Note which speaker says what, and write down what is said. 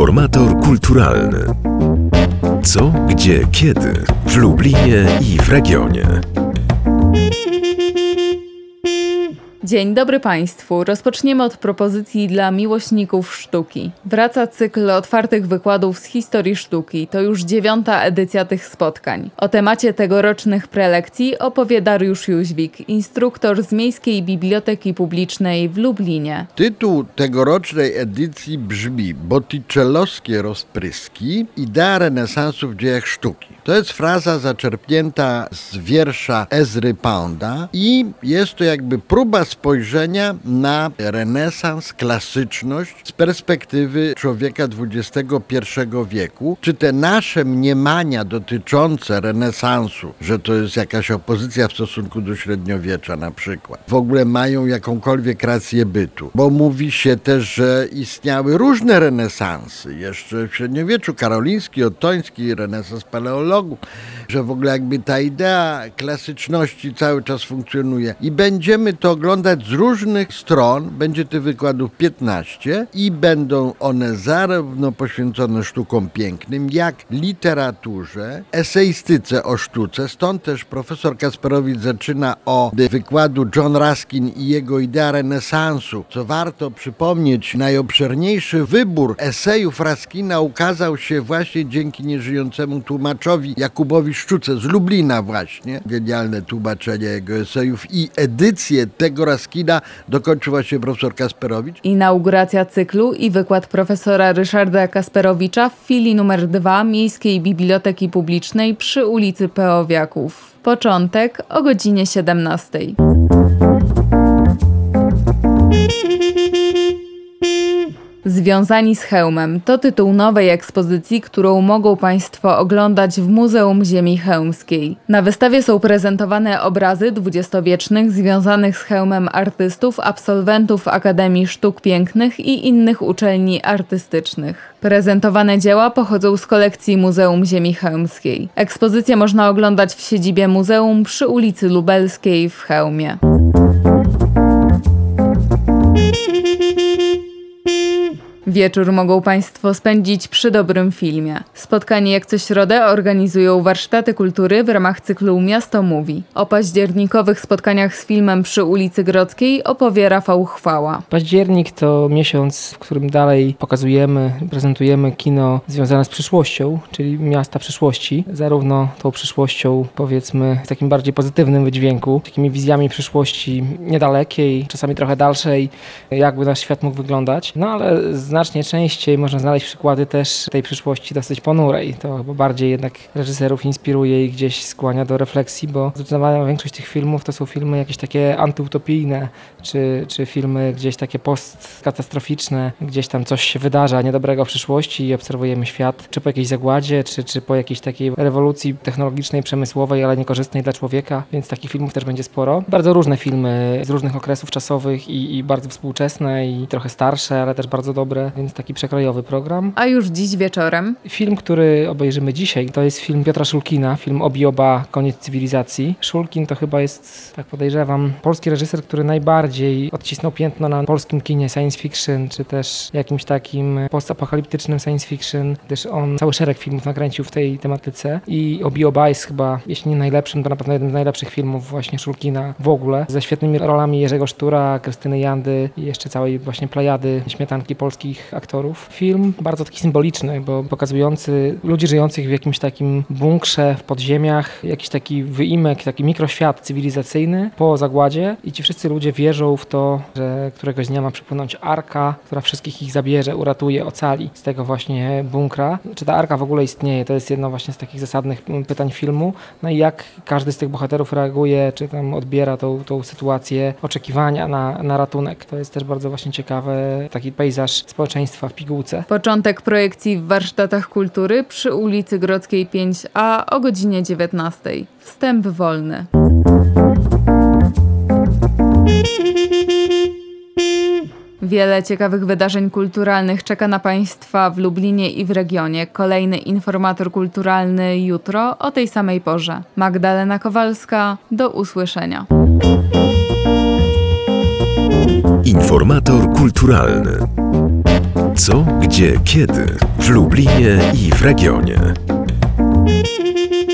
Speaker 1: Informator kulturalny. Co, gdzie, kiedy w Lublinie i w regionie.
Speaker 2: Dzień dobry Państwu. Rozpoczniemy od propozycji dla miłośników sztuki. Wraca cykl otwartych wykładów z historii sztuki. To już 9. edycja tych spotkań. O temacie tegorocznych prelekcji opowie Dariusz Jóźwik, instruktor z Miejskiej Biblioteki Publicznej w Lublinie.
Speaker 3: Tytuł tegorocznej edycji brzmi Botticellowskie rozpryski. Idea renesansu w dziejach sztuki. To jest fraza zaczerpnięta z wiersza Ezry Pounda i jest to jakby próba spojrzenia na renesans, klasyczność z perspektywy człowieka XXI wieku. Czy te nasze mniemania dotyczące renesansu, że to jest jakaś opozycja w stosunku do średniowiecza na przykład, w ogóle mają jakąkolwiek rację bytu? Bo mówi się też, że istniały różne renesansy. Jeszcze w średniowieczu karoliński, ottoński, renesans paleologów, że w ogóle jakby ta idea klasyczności cały czas funkcjonuje. I będziemy to oglądać z różnych stron. Będzie tych wykładów 15 i będą one zarówno poświęcone sztukom pięknym, jak literaturze, eseistyce o sztuce. Stąd też profesor Kasperowicz zaczyna od wykładu John Ruskin i jego idea renesansu. Co warto przypomnieć, najobszerniejszy wybór esejów Ruskina ukazał się właśnie dzięki nieżyjącemu tłumaczowi Jakubowi Szczuce z Lublina właśnie. Genialne tłumaczenie jego esejów i edycję tego Ruskina dokończył właśnie profesor Kasperowicz.
Speaker 2: Inauguracja cyklu i wykład profesora Ryszarda Kasperowicza w filii numer 2 Miejskiej Biblioteki Publicznej przy ulicy Peowiaków. Początek o godzinie 17. Związani z hełmem to tytuł nowej ekspozycji, którą mogą Państwo oglądać w Muzeum Ziemi Chełmskiej. Na wystawie są prezentowane obrazy dwudziestowiecznych związanych z hełmem artystów, absolwentów Akademii Sztuk Pięknych i innych uczelni artystycznych. Prezentowane dzieła pochodzą z kolekcji Muzeum Ziemi Chełmskiej. Ekspozycję można oglądać w siedzibie muzeum przy ulicy Lubelskiej w Chełmie. Wieczór mogą Państwo spędzić przy dobrym filmie. Spotkanie jak co środę organizują warsztaty kultury w ramach cyklu Miasto Mówi. O październikowych spotkaniach z filmem przy ulicy Grodzkiej opowie Rafał Chwała.
Speaker 4: Październik to miesiąc, w którym dalej prezentujemy kino związane z przyszłością, czyli miasta przyszłości. Zarówno tą przyszłością, powiedzmy, w takim bardziej pozytywnym wydźwięku, takimi wizjami przyszłości niedalekiej, czasami trochę dalszej, jakby nasz świat mógł wyglądać. No ale znacznie częściej można znaleźć przykłady też tej przyszłości dosyć ponurej. To chyba bardziej jednak reżyserów inspiruje i gdzieś skłania do refleksji, bo zdecydowana większość tych filmów to są filmy jakieś takie antyutopijne, czy filmy gdzieś takie postkatastroficzne, gdzieś tam coś się wydarza niedobrego w przyszłości i obserwujemy świat, czy po jakiejś zagładzie, czy po jakiejś takiej rewolucji technologicznej, przemysłowej, ale niekorzystnej dla człowieka, więc takich filmów też będzie sporo. Bardzo różne filmy z różnych okresów czasowych i bardzo współczesne i trochę starsze, ale też bardzo dobre, więc taki przekrojowy program.
Speaker 2: A już dziś wieczorem?
Speaker 4: Film, który obejrzymy dzisiaj, to jest film Piotra Szulkina, film Obi-Oba, Koniec cywilizacji. Szulkin to chyba jest, tak podejrzewam, polski reżyser, który najbardziej odcisnął piętno na polskim kinie science fiction, czy też jakimś takim postapokaliptycznym science fiction, gdyż on cały szereg filmów nakręcił w tej tematyce i Obi-Oba jest chyba, jeśli nie najlepszym, to na pewno jeden z najlepszych filmów właśnie Szulkina w ogóle, ze świetnymi rolami Jerzego Sztura, Krystyny Jandy i jeszcze całej właśnie plejady śmietanki polskich aktorów. Film bardzo taki symboliczny, bo pokazujący ludzi żyjących w jakimś takim bunkrze w podziemiach, jakiś taki wyimek, taki mikroświat cywilizacyjny po zagładzie i ci wszyscy ludzie wierzą w to, że któregoś dnia ma przypłynąć arka, która wszystkich ich zabierze, uratuje, ocali z tego właśnie bunkra. Czy ta arka w ogóle istnieje? To jest jedno właśnie z takich zasadnych pytań filmu. No i jak każdy z tych bohaterów reaguje, czy tam odbiera tą sytuację oczekiwania na ratunek. To jest też bardzo właśnie ciekawe, taki pejzaż społeczeństwa w pigułce.
Speaker 2: Początek projekcji w warsztatach kultury przy ulicy Grodzkiej 5A o godzinie 19. Wstęp wolny. Wiele ciekawych wydarzeń kulturalnych czeka na Państwa w Lublinie i w regionie. Kolejny informator kulturalny jutro o tej samej porze. Magdalena Kowalska, do usłyszenia.
Speaker 1: Informator kulturalny. Co, gdzie, kiedy w Lublinie i w regionie.